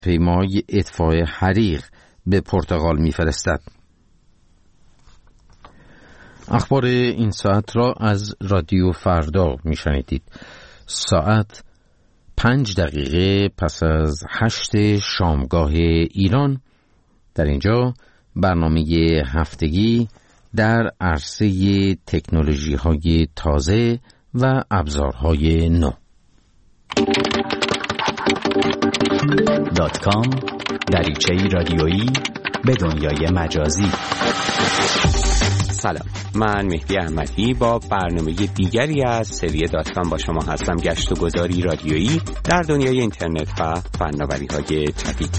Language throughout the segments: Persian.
پیمای اطفاء حریق به پرتغال می‌فرستد. اخبار این ساعت را از رادیو فردا میشنیدید. ساعت 5 دقیقه پس از 8 شامگاه ایران. در اینجا برنامه هفتگی در عرصه تکنولوژی‌های تازه و ابزارهای نو. .com دریچه‌ای رادیویی به دنیای مجازی. سلام، من مهدی احمدی با برنامه دیگری از سری .com با شما هستم. گشت و گذاری رادیویی در دنیای اینترنت و فناوری‌های جدید.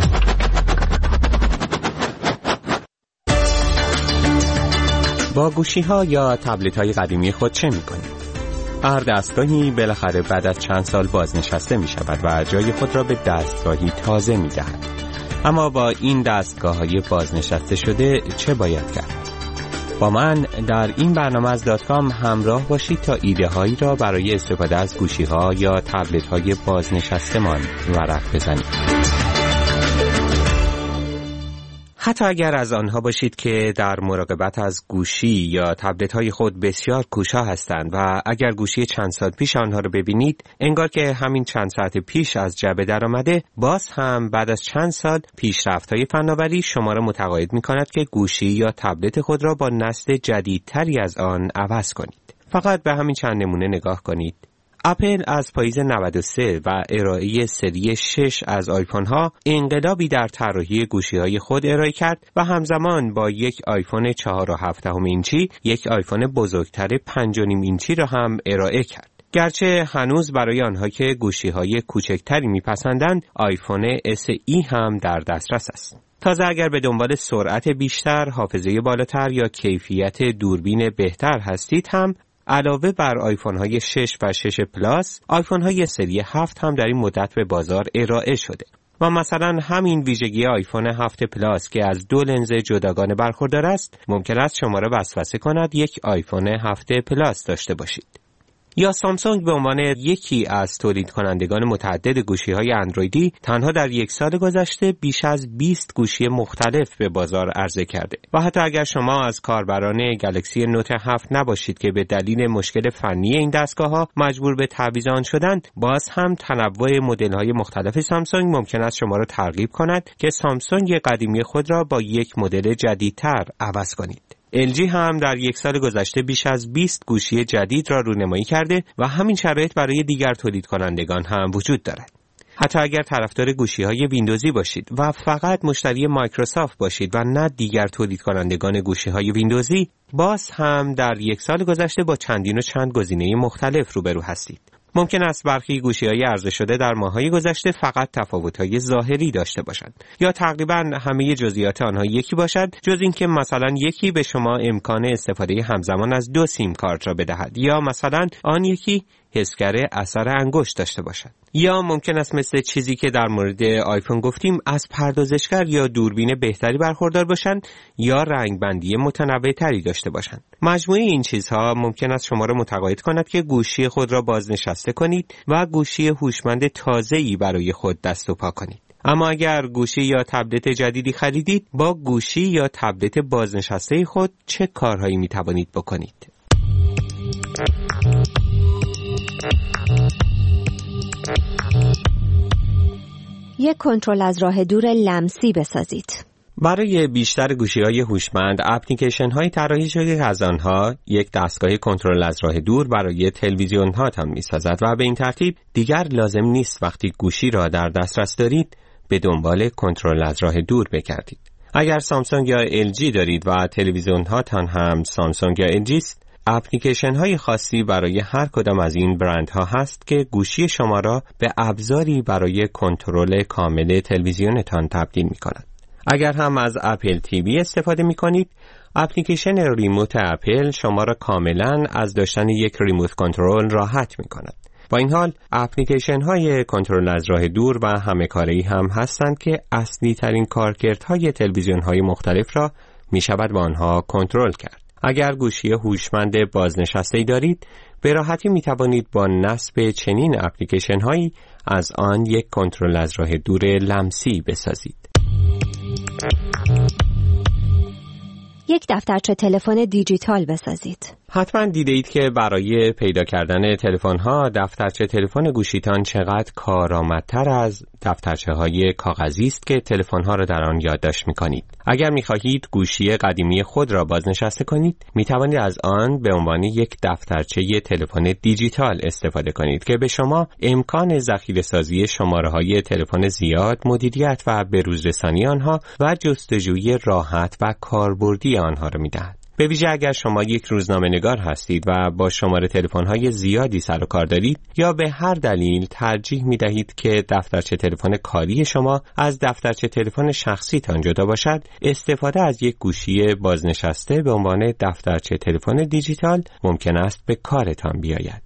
با گوشی‌ها یا تبلت‌های قدیمی خود چه می‌کنید؟ هر دستگاهی بالاخره بعد از چند سال بازنشسته می‌شود و جای خود را به دستگاهی تازه می‌دهد. اما با این دستگاه‌های بازنشسته شده چه باید کرد؟ با من در این برنامه از .com همراه باشید تا ایده‌هایی را برای استفاده از گوشی‌ها یا تبلت‌های بازنشسته‌مان ورق بزنیم. حتی اگر از آنها باشید که در مراقبت از گوشی یا تبلت‌های خود بسیار کوشا هستند و اگر گوشی چند سال پیش آنها را ببینید انگار که همین چند ساعت پیش از جعبه در آمده، باز هم بعد از چند سال پیشرفت‌های فناوری شما را متقاعد می‌کند که گوشی یا تبلت خود را با نسل جدیدتری از آن عوض کنید. فقط به همین چند نمونه نگاه کنید. اپل از پاییز 93 و ارائه سری 6 از آیفون ها انقلابی در طراحی گوشی های خود ارائه کرد و همزمان با یک آیفون 4.7 اینچی یک آیفون بزرگتر 5.5 اینچی را هم ارائه کرد. گرچه هنوز برای آنها که گوشی های کوچکتری میپسندند آیفون SE هم در دسترس است. تازه اگر به دنبال سرعت بیشتر، حافظه بالاتر یا کیفیت دوربین بهتر هستید هم علاوه بر آیفون های 6 و 6 پلاس، آیفون های سری 7 هم در این مدت به بازار ارائه شده و مثلا همین ویژگی آیفون 7 پلاس که از 2 لنز جداگانه برخوردار است ممکن است شما را وسوسه کند یک آیفون 7 پلاس داشته باشید. یا سامسونگ به عنوان یکی از تولید کنندگان متعدد گوشی‌های اندرویدی تنها در یک سال گذشته بیش از 20 گوشی مختلف به بازار عرضه کرده و حتی اگر شما از کاربران گلکسی نوت 7 نباشید که به دلیل مشکل فنی این دستگاه‌ها مجبور به تعویض آن شدند، باز هم تنوع مدل‌های مختلف سامسونگ ممکن است شما را ترغیب کند که سامسونگ قدیمی خود را با یک مدل جدیدتر عوض کنید. LG هم در یک سال گذشته بیش از 20 گوشی جدید را رونمایی کرده و همین شرایط برای دیگر تولید کنندگان هم وجود دارد. حتی اگر طرفدار گوشی‌های ویندوزی باشید و فقط مشتری مایکروسافت باشید و نه دیگر تولید کنندگان گوشی‌های ویندوزی، باز هم در یک سال گذشته با چندین و چند گزینه مختلف روبرو هستید. ممکن است برخی گوشی‌های عرضه شده در ماه‌های گذشته فقط تفاوت‌های ظاهری داشته باشند یا تقریباً همه جزئیات آنها یکی باشد، جز اینکه مثلا یکی به شما امکان استفاده همزمان از 2 سیم کارت را بدهد یا مثلا آن یکی حسگر اثر انگشت داشته باشد. یا ممکن است مثل چیزی که در مورد آیفون گفتیم از پردازشگر یا دوربین بهتری برخوردار باشند یا رنگبندی متنوع‌تری داشته باشند. مجموعه این چیزها ممکن است شما را متقاعد کند که گوشی خود را بازنشسته کنید و گوشی هوشمند تازه‌ای برای خود دست و پا کنید. اما اگر گوشی یا تبلت جدیدی خریدید، با گوشی یا تبلت بازنشسته خود چه کارهایی می توانید بکنید؟ یک کنترل از راه دور لمسی بسازید. برای بیشتر گوشی‌های هوشمند اپلیکیشن‌های طراحی شده که از آنها یک دستگاه کنترل از راه دور برای تلویزیون‌ها هم می‌سازد و به این ترتیب دیگر لازم نیست وقتی گوشی را در دسترس دارید به دنبال کنترل از راه دور بگردید. اگر سامسونگ یا LG دارید و تلویزیون‌هاتان هم سامسونگ یا LG است، اپلیکیشن‌های خاصی برای هر کدام از این برندها هست که گوشی شما را به ابزاری برای کنترل کامل تلویزیونتان تبدیل می‌کند. اگر هم از اپل تیوی استفاده می‌کنید، اپلیکیشن ریموت اپل شما را کاملاً از داشتن یک ریموت کنترل راحت می‌کند. با این حال اپلیکیشن‌های کنترل از راه دور و همه کاری هم هستند که اصلی ترین کارکردهای تلویزیون‌های مختلف را می‌شود با آنها کنترل کرد. اگر گوشی هوشمند بازنشسته‌ای دارید، به راحتی می‌توانید با نصب چنین اپلیکیشن‌هایی از آن یک کنترل از راه دور لمسی بسازید. یک دفترچه تلفن دیجیتال بسازید. حتما دیده اید که برای پیدا کردن تلفن‌ها دفترچه تلفن گوشیتان چقدر کارآمدتر از دفترچه‌های کاغذی است که تلفن‌ها را در آن یادداشت می‌کنید. اگر می‌خواهید گوشی قدیمی خود را بازنشسته کنید، می‌توانید از آن به عنوان یک دفترچه تلفن دیجیتال استفاده کنید که به شما امکان ذخیره‌سازی شماره‌های تلفن زیاد، مدیریت و بروزرسانی آنها و جستجوی راحت و کاربردی آنها را می‌دهد. به ویژه اگر شما یک روزنامه‌نگار هستید و با شماره تلفن‌های زیادی سر و کار دارید یا به هر دلیل ترجیح می‌دهید که دفترچه تلفن کاری شما از دفترچه تلفن شخصیتان جدا باشد، استفاده از یک گوشی بازنشسته به عنوان دفترچه تلفن دیجیتال ممکن است به کارتان بیاید.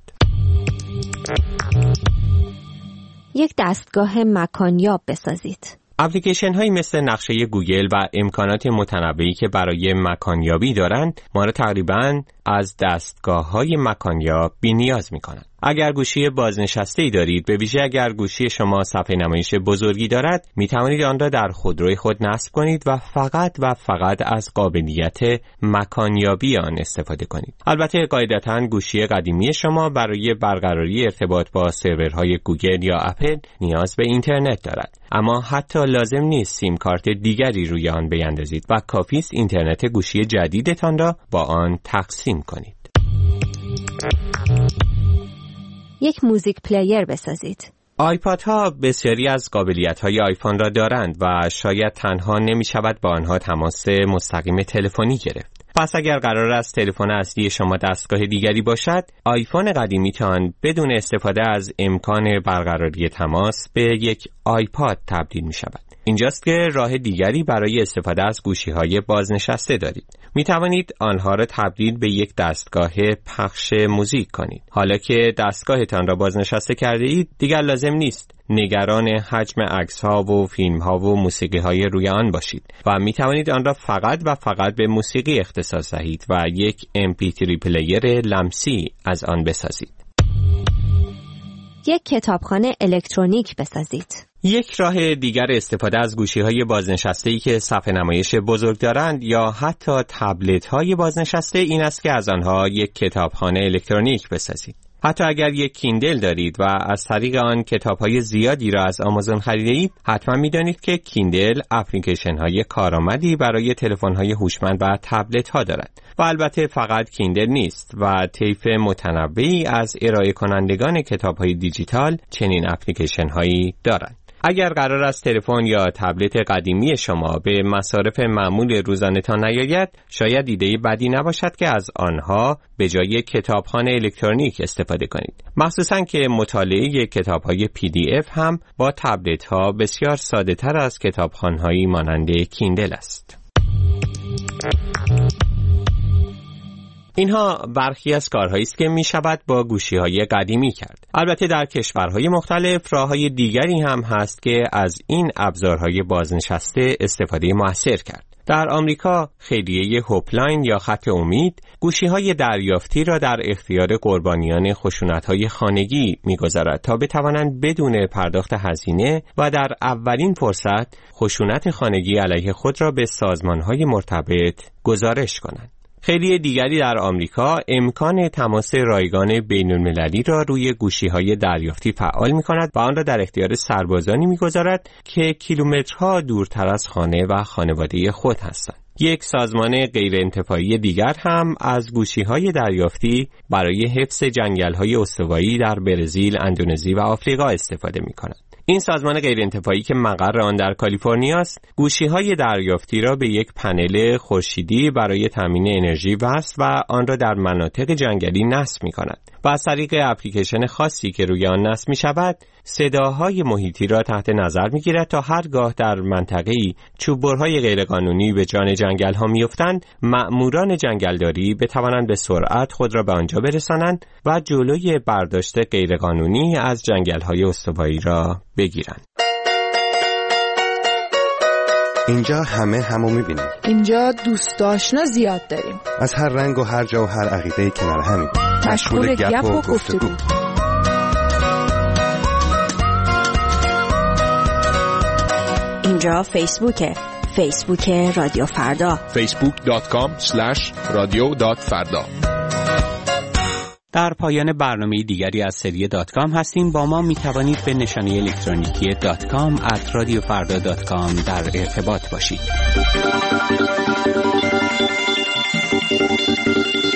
یک دستگاه مکانیاب بسازید. اپلیکیشن هایی مثل نقشه گوگل و امکانات متنوعی که برای مکانیابی دارند ما را تقریباً از دستگاه های مکانیاب بی‌نیاز می‌کنند. اگر گوشی بازنشسته‌ای دارید، به ویژه اگر گوشی شما صفحه نمایش بزرگی دارد، می‌توانید آن را در خودروی خود نصب کنید و فقط از قابلیت مکانیابی آن استفاده کنید. البته قاعدتاً گوشی قدیمی شما برای برقراری ارتباط با سرورهای گوگل یا اپل نیاز به اینترنت دارد، اما حتی لازم نیست سیم کارت دیگری روی آن بیندازید و کافی است اینترنت گوشی جدیدتان را با آن تقسیم کنید. یک موزیک پلیر بسازید. آیپادها بسیاری از قابلیت‌های آیفون را دارند و شاید تنها نمی‌شود با آنها تماس مستقیم تلفنی گرفت. پس اگر قرار است تلفن اصلی شما دستگاه دیگری باشد، آیفون قدیمیتان بدون استفاده از امکان برقراری تماس به یک آیپاد تبدیل می‌شود. اینجاست که راه دیگری برای استفاده از گوشی‌های بازنشسته دارید. می توانید آنها را تبدیل به یک دستگاه پخش موزیک کنید. حالا که دستگاهتان را بازنشسته کرده اید، دیگر لازم نیست نگران حجم عکس‌ها و فیلم‌ها و موسیقی‌های روی آن باشید و می توانید آن را فقط به موسیقی اختصاص دهید و یک MP3 پلیر لمسی از آن بسازید. یک کتابخانه الکترونیک بسازید. یک راه دیگر استفاده از گوشی‌های بازنشسته‌ای که صفحه نمایش بزرگ دارند یا حتی تبلت‌های بازنشسته این است که از آنها یک کتابخانه الکترونیک بسازید. حتی اگر یک کیندل دارید و از طریق آن کتاب‌های زیادی را از آمازون خریده‌اید، حتما می‌دانید که کیندل اپلیکیشن‌های کارآمدی برای تلفن‌های هوشمند و تبلت‌ها دارد. و البته فقط کیندل نیست و طیف متنوعی از ارائه کنندگان کتاب‌های دیجیتال چنین اپلیکیشن‌هایی دارند. اگر قرار است تلفن یا تبلت قدیمی شما به مصارف معمول روزانه‌تان نیاید، شاید ایده بدی نباشد که از آنها به جای کتابخانه الکترونیک استفاده کنید. مخصوصاً که مطالعه کتاب‌های PDF هم با تبلت‌ها بسیار ساده‌تر از کتابخانه‌هایی مانند کیندل است. اینها برخی از کارهایی است که می شود با گوشی‌های قدیمی کرد. البته در کشورهای مختلف راه‌های دیگری هم هست که از این ابزارهای بازنشسته استفاده مؤثر کرد. در آمریکا خیریه هوپلاین یا خط امید گوشی‌های دریافتی را در اختیار قربانیان خشونت‌های خانگی می‌گذارد تا بتوانند بدون پرداخت هزینه و در اولین فرصت خشونت خانگی علیه خود را به سازمان‌های مرتبط گزارش کنند. خیلی دیگری در آمریکا امکان تماس رایگان بین‌المللی را روی گوشی‌های دریافتی فعال می‌کند و آن را در اختیار سربازانی می‌گذارد که کیلومترها دورتر از خانه و خانواده خود هستند. یک سازمان غیرانتفاعی دیگر هم از گوشی‌های دریافتی برای حفظ جنگل‌های استوایی در برزیل، اندونزی و آفریقا استفاده می‌کند. این سازمان غیرانتفاعی که مقر آن در کالیفرنیا است، گوشی‌های دریافتی را به یک پنل خورشیدی برای تامین انرژی وصل و آن را در مناطق جنگلی نصب می‌کند. و از طریق اپلیکیشن خاصی که روی آن نصب می‌شود، صداهای محیطی را تحت نظر می‌گیرد تا هرگاه در منطقه‌ای چوببرهای غیرقانونی به جان جنگل‌ها می‌افتند، مأموران جنگلداری بتوانند به سرعت خود را به آنجا برسانند و جلوی برداشت غیرقانونی از جنگل‌های استوایی را بگیرند. اینجا همو می‌بینیم. اینجا دوست آشنا زیاد داریم. از هر رنگ و هر جا و هر عقیده‌ای کنار همیم. مشغول گپ و گفتگو. اینجا فیسبوکه، فیسبوک رادیو فردا، facebook.com/radio.farda. در پایان برنامه دیگری از سری .com هستیم. با ما می توانید به نشانی الکترونیکی .com@radiofarda.com در ارتباط باشید.